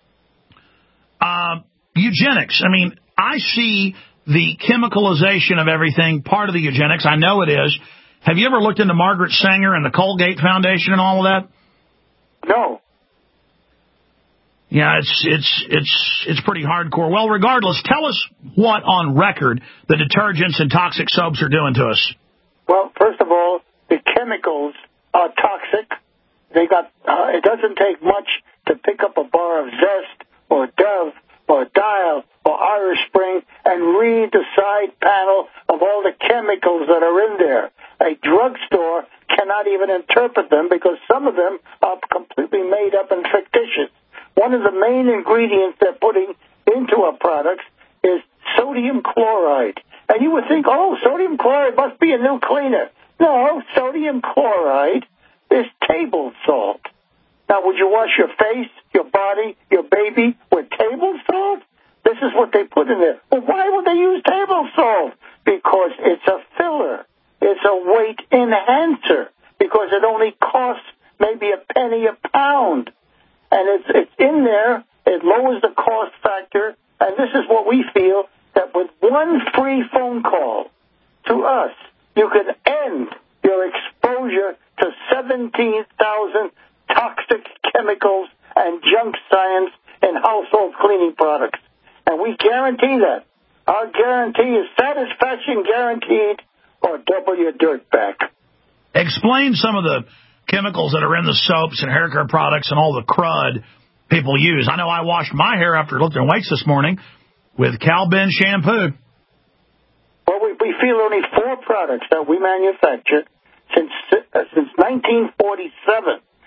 Uh, eugenics, I mean, I see the chemicalization of everything part of the eugenics. I know it is. Have you ever looked into Margaret Sanger and the Colgate Foundation and all of that? No. Yeah, it's it's it's it's pretty hardcore. Well, regardless, tell us what on record the detergents and toxic soaps are doing to us. Well, first of all, the chemicals are toxic. They got uh, it doesn't take much to pick up a bar of Zest or Dove or Dial or Irish Spring and read the side panel of all the chemicals that are in there. A drugstore cannot even interpret them because some of them are completely made up and fictitious. One of the main ingredients they're putting into our products is sodium chloride. And you would think, oh, sodium chloride must be a new cleaner. No, sodium chloride is table salt. Now, would you wash your face, your body, your baby with table salt? This is what they put in there. Well, why would they use table salt? Because it's a filler. It's a weight enhancer because it only costs maybe a penny a pound. And it's, it's in there. It lowers the cost factor. And this is what we feel, that with one free phone call to us, you can end your exposure to seventeen thousand toxic chemicals and junk science in household cleaning products. And we guarantee that. Our guarantee is satisfaction guaranteed or double your dirt back. Explain some of the chemicals that are in the soaps and hair care products and all the crud people use. I know I washed my hair after lifting weights this morning with Cal-Ben shampoo. Well, we, we feel only four products that we manufacture since uh, since nineteen forty-seven.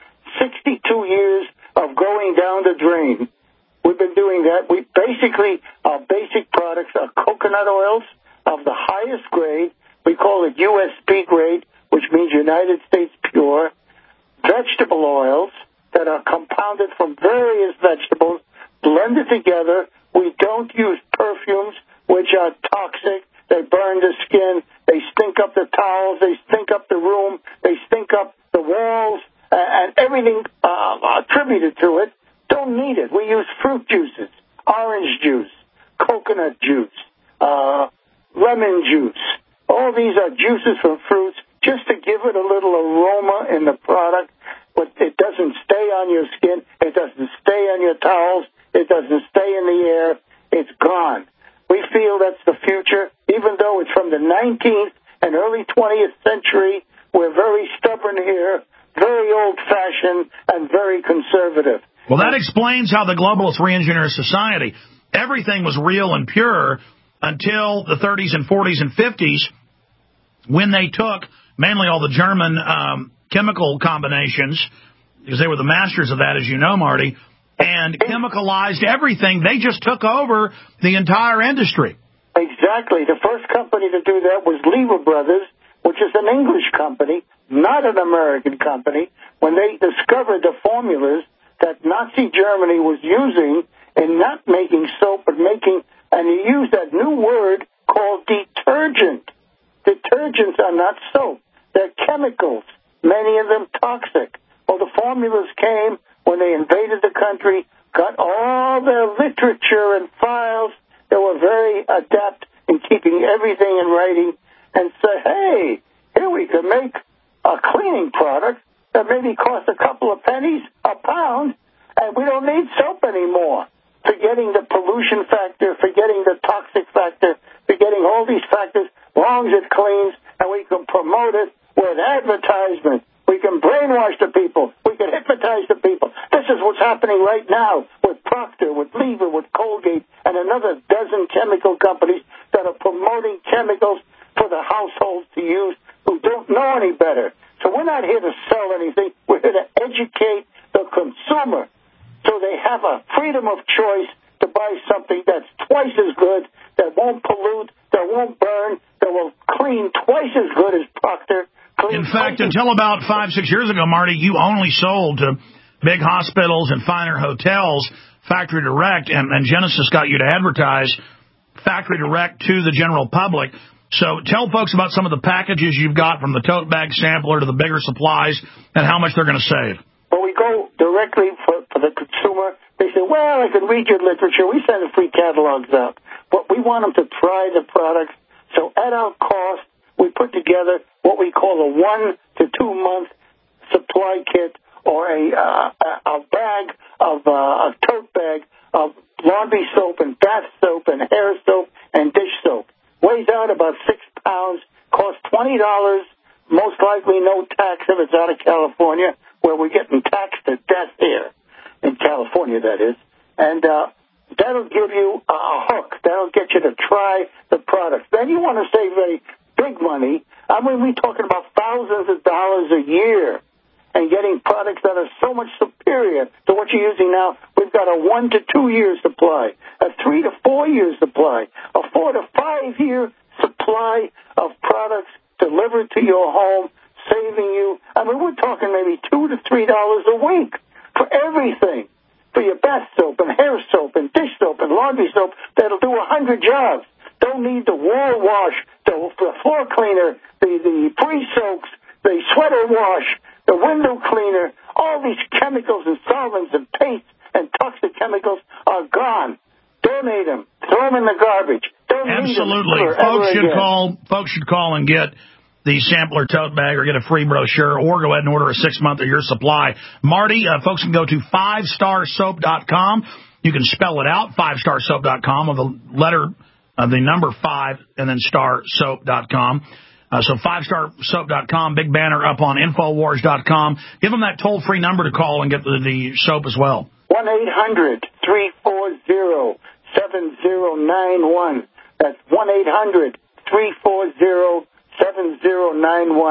fifty-two years of going down the drain. We've been doing that. We basically, our basic products are coconut oils of the highest grade. We call it U S P grade, which means United States pure. Vegetable oils that are compounded from various vegetables, blended together. We don't use perfumes, which are toxic. They burn the skin. They stink up the towels. They stink up the room. They stink up the walls, and everything uh, attributed to it. Don't need it. We use fruit juices, orange juice, coconut juice, uh, lemon juice. All these are juices from fruits just to give it a little aroma in the product, but it doesn't stay on your skin. It doesn't stay on your towels. It doesn't stay in the air. It's gone. We feel that's the future, even though it's from the nineteenth and early twentieth century. We're very stubborn here, very old-fashioned, and very conservative. Well, that explains how the globalists re-engineer society. Everything was real and pure until the thirties and forties and fifties, when they took mainly all the German um, chemical combinations, because they were the masters of that, as you know, Marty, and chemicalized everything. They just took over the entire industry. Exactly. The first company to do that was Lever Brothers, which is an English company, not an American company. When they discovered the formulas that Nazi Germany was using in not making soap, but making, and he used that new word called detergent. Detergents are not soap. They're chemicals, many of them toxic. Well, the formulas came when they invaded the country, got all their literature and files. They were very adept in keeping everything in writing, and said, hey, here we can make a cleaning product that maybe costs a couple of pennies a pound, and we don't need soap anymore. Forgetting the pollution factor, forgetting the toxic factor, forgetting all these factors, as long as it cleans, and we can promote it with advertisement. We can brainwash the people. We can hypnotize the people. This is what's happening right now with Procter, with Lever, with Colgate, and another dozen chemical companies that are promoting chemicals for the households to use who don't know any better. So we're not here to sell anything. We're here to educate the consumer so they have a freedom of choice to buy something that's twice as good, that won't pollute, that won't burn, that will clean twice as good as Procter. In fact, until about five, six years ago, Marty, you only sold to big hospitals and finer hotels, factory direct, and, and Genesis got you to advertise factory direct to the general public. So tell folks about some of the packages you've got, from the tote bag sampler to the bigger supplies, and how much they're going to save. Well, we go directly for, for the consumer. They say, well, I can read your literature. We send the free catalogs out. But we want them to try the products. So at our cost, we put together what we call a one to two month supply kit, or a, uh, a bag of, uh, a tote bag of laundry soap and bath soap and hair soap and dish soap. Weighs out about six pounds, costs twenty dollars, most likely no tax if it's out of California, where we're getting taxed to death here, in California, that is. And uh, that'll give you a hook. That'll get you to try the products. Then you want to save a big money. I mean, we're talking about thousands of dollars a year and getting products that are so much superior to what you're using now. We've got a one to two year supply, a three to four year supply, a four to five year supply of products delivered to your home, saving you. I mean, we're talking maybe two to three dollars a week for everything. For your bath soap and hair soap and dish soap and laundry soap, that'll do a hundred jobs. Don't need the wall wash, the, the floor cleaner, the, the pre-soaks, the sweater wash, the window cleaner. All these chemicals and solvents and pastes and toxic chemicals are gone. Donate them. Throw them in the garbage. Don't Absolutely. Need them folks should again. call. Folks should call and get the sampler tote bag, or get a free brochure, or go ahead and order a six month of your supply. Marty, uh, folks can go to five star soap dot com. You can spell it out, five star soap dot com, with the letter, uh, the number five, and then star soap dot com. Uh, so five star soap dot com, big banner up on infowars dot com. Give them that toll-free number to call and get the, the soap as well. one eight hundred three four zero seven zero nine one. That's one eight hundred three four zero seven zero nine one.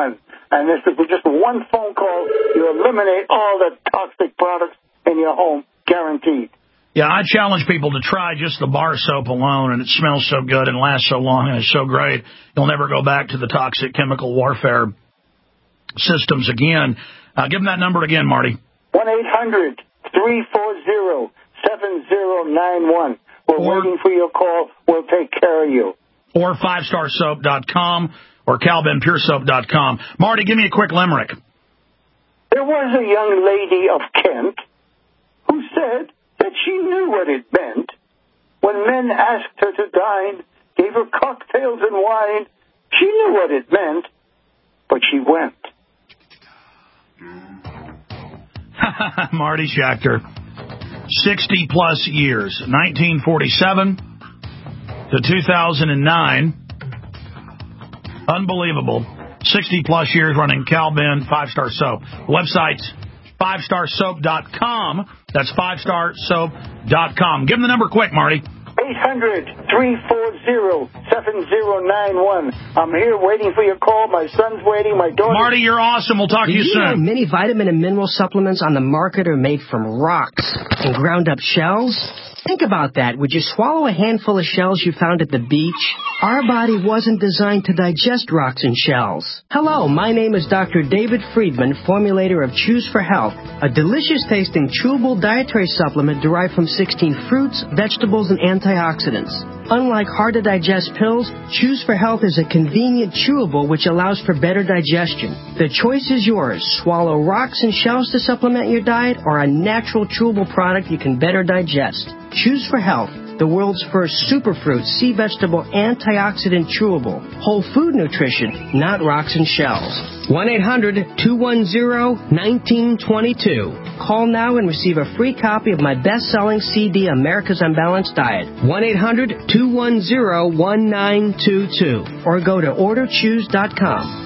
And this is with just one phone call, you eliminate all the toxic products in your home, guaranteed. Yeah, I challenge people to try just the bar soap alone, and it smells so good and lasts so long and is so great, you'll never go back to the toxic chemical warfare systems again. Uh, give them that number again, Marty. one eight hundred three four zero seven zero nine one. We're or, waiting for your call. We'll take care of you. Or five star soap dot com or cal ben pure soap dot com. Marty, give me a quick limerick. There was a young lady of Kent who said that she knew what it meant when men asked her to dine, gave her cocktails and wine. She knew what it meant, but she went. Marty Schechter, sixty plus years, nineteen forty-seven to two thousand nine. Unbelievable. sixty plus years running Cal Ben Five Star Soap. Website's five star soap dot com. That's five star soap dot com. Give them the number quick, Marty. eight hundred three four zero seven zero nine one. I'm here waiting for your call. My son's waiting. My daughter. Marty, you're awesome. We'll talk Do to you, you soon. Know many vitamin and mineral supplements on the market are made from rocks and ground up shells? Think about that. Would you swallow a handful of shells you found at the beach? Our body wasn't designed to digest rocks and shells. Hello, my name is Doctor David Friedman, formulator of Choose for Health, a delicious-tasting chewable dietary supplement derived from sixteen fruits, vegetables, and antioxidants. Unlike hard-to-digest pills, Choose for Health is a convenient chewable which allows for better digestion. The choice is yours. Swallow rocks and shells to supplement your diet or a natural chewable product you can better digest. Choose for Health, the world's first superfruit, sea vegetable, antioxidant chewable. Whole food nutrition, not rocks and shells. one eight hundred two one zero one nine two two. Call now and receive a free copy of my best-selling C D, America's Unbalanced Diet. one eight hundred two one zero one nine two two. Or go to order choose dot com.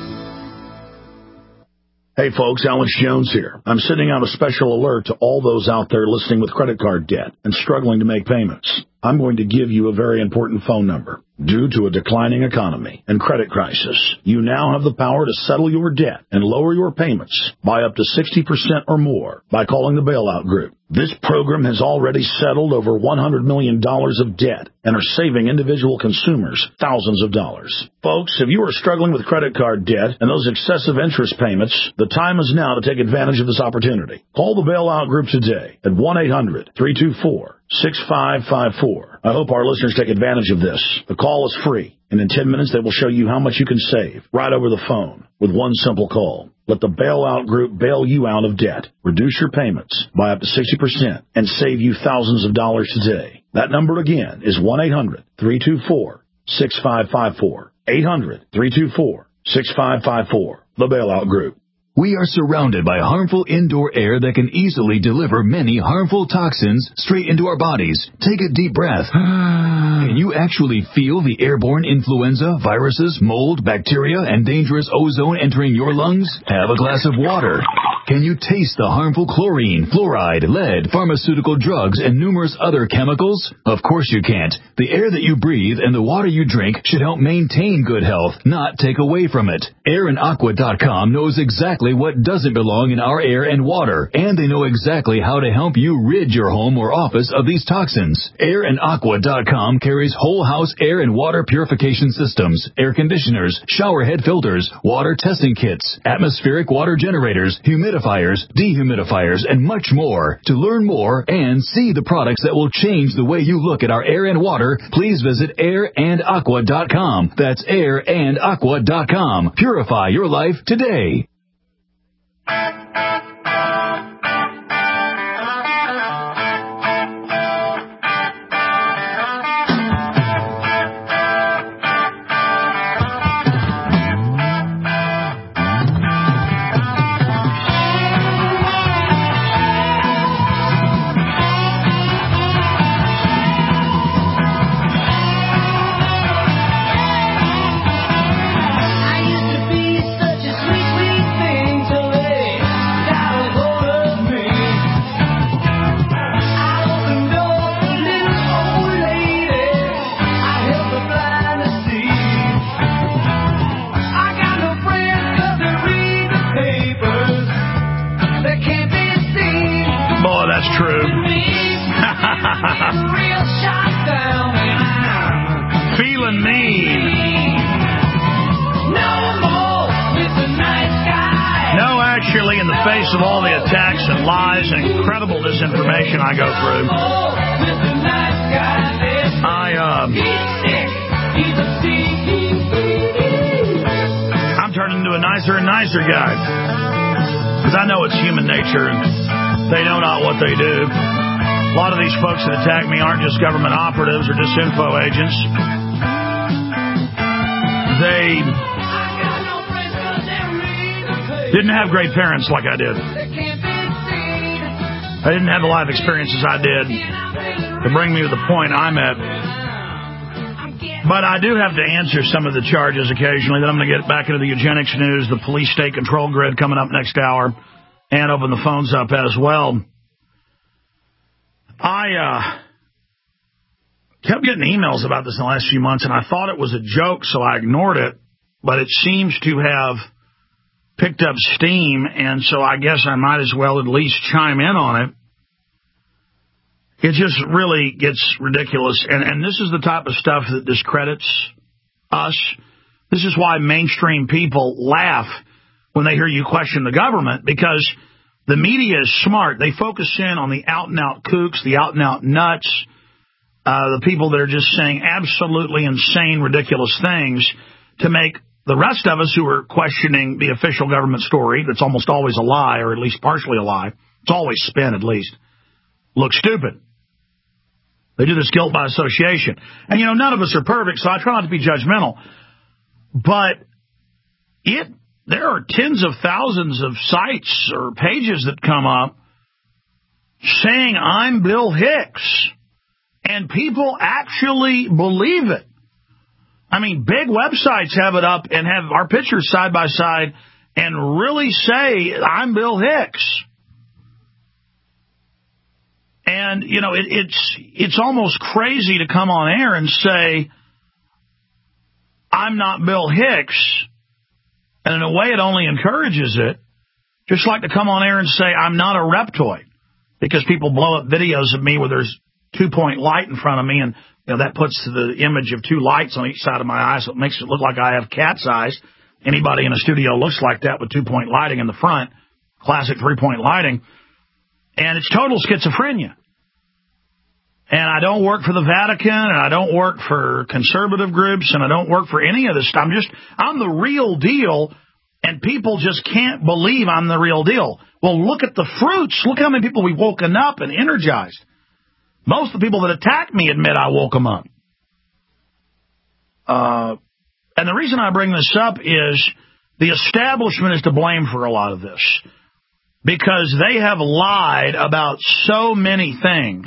Hey folks, Alex Jones here. I'm sending out a special alert to all those out there listening with credit card debt and struggling to make payments. I'm going to give you a very important phone number. Due to a declining economy and credit crisis, you now have the power to settle your debt and lower your payments by up to sixty percent or more by calling the Bailout Group. This program has already settled over one hundred million dollars of debt and are saving individual consumers thousands of dollars. Folks, if you are struggling with credit card debt and those excessive interest payments, the time is now to take advantage of this opportunity. Call the Bailout Group today at one eight hundred three two four six five five four. I hope our listeners take advantage of this. The call is free, and in ten minutes they will show you how much you can save right over the phone with one simple call. Let the Bailout Group bail you out of debt, reduce your payments by up to sixty percent, and save you thousands of dollars today. That number again is one eight hundred three two four six five five four. eight hundred three two four six five five four. The Bailout Group. We are surrounded by harmful indoor air that can easily deliver many harmful toxins straight into our bodies. Take a deep breath. Can you actually feel the airborne influenza, viruses, mold, bacteria, and dangerous ozone entering your lungs? Have a glass of water. Can you taste the harmful chlorine, fluoride, lead, pharmaceutical drugs, and numerous other chemicals? Of course you can't. The air that you breathe and the water you drink should help maintain good health, not take away from it. air and aqua dot com knows exactly what doesn't belong in our air and water, and they know exactly how to help you rid your home or office of these toxins. air and aqua dot com carries whole house air and water purification systems, air conditioners, shower head filters, water testing kits, atmospheric water generators, humidifiers, dehumidifiers, and much more. To learn more and see the products that will change the way you look at our air and water, please visit air and aqua dot com. That's air and aqua dot com. Purify your life today. I used to be such a sweet, sweet in the face of all the attacks and lies and incredible disinformation I go through, I, uh, I'm turning into a nicer and nicer guy. Because I know it's human nature, and they know not what they do. A lot of these folks that attack me aren't just government operatives or disinfo agents. They didn't have great parents like I did. I didn't have the life experiences I did to bring me to the point I'm at. But I do have to answer some of the charges occasionally. Then I'm going to get back into the eugenics news, the police state control grid coming up next hour, and open the phones up as well. I uh, kept getting emails about this in the last few months, and I thought it was a joke, so I ignored it. But it seems to have picked up steam, and so I guess I might as well at least chime in on it. It just really gets ridiculous, and, and this is the type of stuff that discredits us. This is why mainstream people laugh when they hear you question the government, because the media is smart. They focus in on the out-and-out kooks, the out-and-out nuts, uh, the people that are just saying absolutely insane, ridiculous things to make the rest of us who are questioning the official government story, that's almost always a lie, or at least partially a lie, it's always spin at least, look stupid. They do this guilt by association. And, you know, none of us are perfect, so I try not to be judgmental. But it, there are tens of thousands of sites or pages that come up saying I'm Bill Hicks. And people actually believe it. I mean, big websites have it up and have our pictures side by side and really say, I'm Bill Hicks. And, you know, it, it's it's almost crazy to come on air and say, I'm not Bill Hicks. And in a way, it only encourages it. Just like to come on air and say, I'm not a reptoid. Because people blow up videos of me where there's two-point light in front of me, and you know, that puts the image of two lights on each side of my eye, so it makes it look like I have cat's eyes. Anybody in a studio looks like that with two-point lighting in the front, classic three-point lighting. And it's total schizophrenia. And I don't work for the Vatican, and I don't work for conservative groups, and I don't work for any of this stuff. I'm just, I'm the real deal, and people just can't believe I'm the real deal. Well, look at the fruits. Look how many people we've woken up and energized. Most of the people that attack me admit I woke them up. Uh, and the reason I bring this up is the establishment is to blame for a lot of this, because they have lied about so many things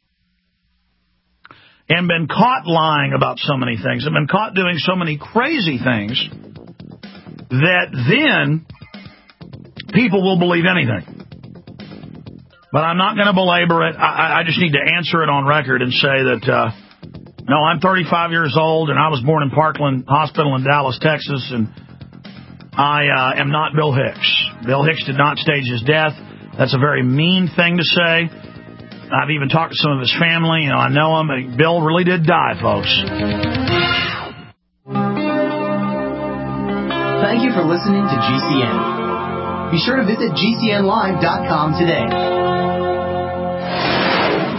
and been caught lying about so many things and been caught doing so many crazy things that then people will believe anything. But I'm not going to belabor it. I, I just need to answer it on record and say that, uh, no, I'm thirty-five years old, and I was born in Parkland Hospital in Dallas, Texas, and I uh, am not Bill Hicks. Bill Hicks did not stage his death. That's a very mean thing to say. I've even talked to some of his family. You know, I know him. But Bill really did die, folks. Thank you for listening to G C N. Be sure to visit G C N live dot com today.